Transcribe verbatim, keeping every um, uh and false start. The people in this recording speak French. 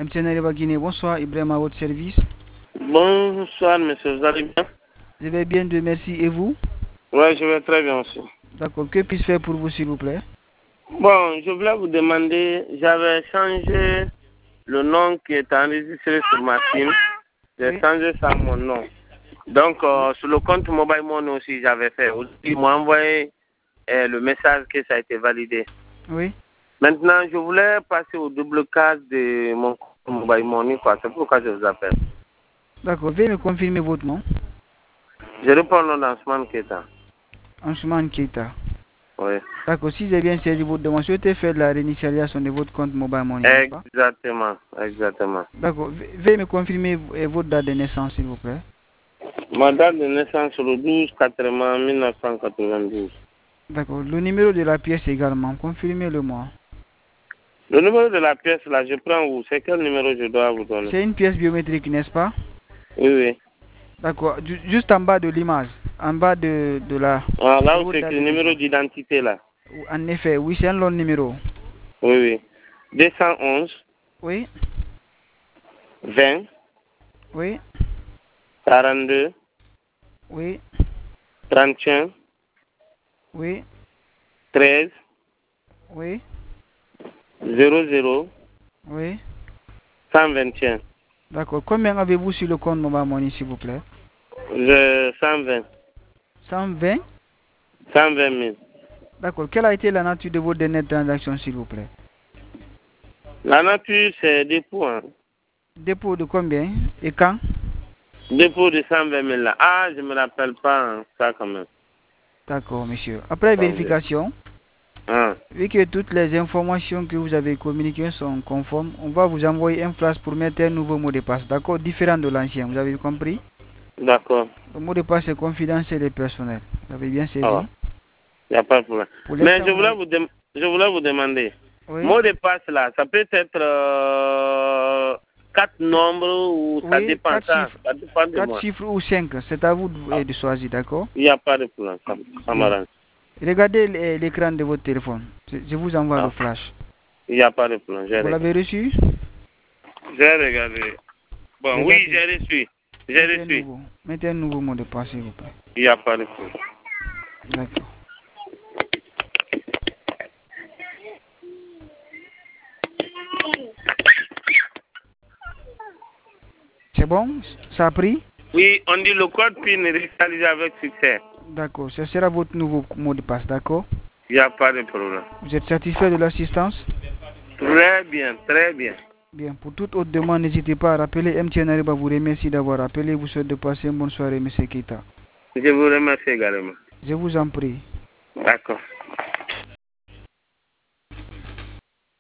M T N Ariba Guinée, bonsoir, Ibrahim à votre service. Bonsoir, monsieur, vous allez bien? Je vais bien, Dieu merci, et vous? Oui, je vais très bien aussi. D'accord, que puis-je faire pour vous, s'il vous plaît? Bon, je voulais vous demander, j'avais changé le nom qui est enregistré sur ma SIM. J'ai Oui. changé ça mon nom. Donc, euh, sur le compte Mobile Money aussi, j'avais fait. Aussi, ils m'ont envoyé euh, le message que ça a été validé. Oui. Maintenant, je voulais passer au double case de mon compte Mobile Money, quoi. C'est pourquoi je vous appelle. D'accord, veuillez me confirmer votre nom. Je reprends le lancement qui est là. Ansuman Keita. Oui. D'accord, si j'ai bien saisi votre demande, souhaitez faire la réinitialisation de votre compte Mobile Money, n'est-ce pas? Exactement, exactement. D'accord, ve- veuillez me confirmer euh, votre date de naissance, s'il vous plaît. Ma date de naissance, le douze quatre-vingts mille neuf cent quatre-vingt-douze. D'accord, le numéro de la pièce également, confirmez-le-moi. Le numéro de la pièce, là, je prends où? C'est quel numéro je dois vous donner? C'est une pièce biométrique, n'est-ce pas? Oui, oui. D'accord, ju- juste en bas de l'image, en bas de, de la... Ah, de là où votre c'est date écrit de le numéro naissance. d'identité, là. En effet, oui, c'est un long numéro. Oui, oui. deux cent onze, Oui, vingt, oui, quarante-deux, oui, trente et un, oui, treize, oui, zéro zéro, oui. cent vingt et un. D'accord, combien avez-vous sur le compte Mobile Money, s'il vous plaît? Je, cent vingt. cent vingt. cent vingt mille. D'accord, quelle a été la nature de votre dernière transaction, s'il vous plaît? La nature, c'est dépôt, hein. Dépôt de combien et quand? Dépôt de cent vingt mille, là. Ah, je me rappelle pas, hein, ça, quand même. D'accord, monsieur. Après vérification, Ah, vu que toutes les informations que vous avez communiquées sont conformes, on va vous envoyer un flash pour mettre un nouveau mot de passe, d'accord? Différent de l'ancien, vous avez compris? d'accord. Le mot de passe est confidentiel et personnel. Vous avez bien Ah, saisi? il n'y a pas de problème. Pour Mais l'instant, je vous voulais n'avez... vous, dem- je voulais vous demander, Oui? mot de passe là, ça peut être euh, quatre nombres ou ça Oui, dépend, quatre ça, chiffres. ça dépend de Quatre moi. chiffres ou cinq, c'est à vous de, Ah, euh, de choisir, d'accord? il n'y a pas de problème, ça, ça Bien. m'arrange. Regardez l- l'écran de votre téléphone. Je, je vous envoie le Ah, flash. il n'y a pas de problème, j'ai Vous regardé. l'avez reçu? J'ai regardé. Bon, oui, Regardez. j'ai reçu. J'ai Mettez un reçu. nouveau. Mettez un nouveau mot de passe, s'il vous plaît. Il n'y a pas de problème. D'accord. C'est bon? Ça a pris? Oui, on dit le code P I N réalisé avec succès. D'accord. Ce sera votre nouveau mot de passe, d'accord? Il n'y a pas de problème. Vous êtes satisfait de l'assistance? Très bien, très bien. Bien. Pour toute autre demande, n'hésitez pas à rappeler. M T N Ariba vous remercie d'avoir appelé. Vous souhaite de passer une bonne soirée, M. Keita. Je vous remercie également. Je vous en prie. D'accord.